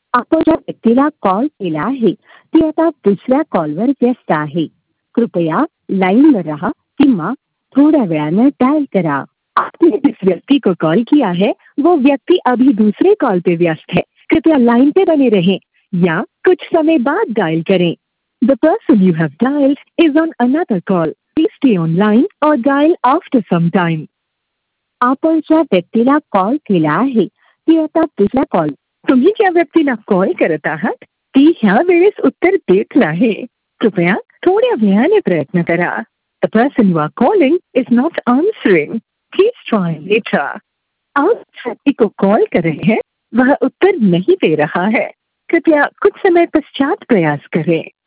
आपण ज्या व्यक्तीला कॉल केला आहे ती आता दुसऱ्या कॉलवर व्यस्त आहे. कृपया लाइन रहा किंवा थोड्या वेळाने डायल करा. आपने जिस व्यक्ति को कॉल किया है वो व्यक्ति अभी दूसरे कॉल पे व्यस्त है. कृपया लाइन पे बने रहें या कुछ समय बाद डायल करें. The person you have dialed is on another call. Please stay online or dial after some time. आपण ज्या व्यक्तीला कॉल केला आहे ती आता दुसऱ्या कॉल. तुम्ही ज्या व्यक्तीला कॉल करत आहात ती ह्या वेळेस उत्तर देत नाही. कृपया थोड्या वेळाने प्रयत्न करा. The person you are calling is not answering. Please try later. आप जिस व्यक्ति को कॉल कर रहे हैं वह उत्तर नहीं दे रहा है. कृपया कुछ समय पश्चात प्रयास करें.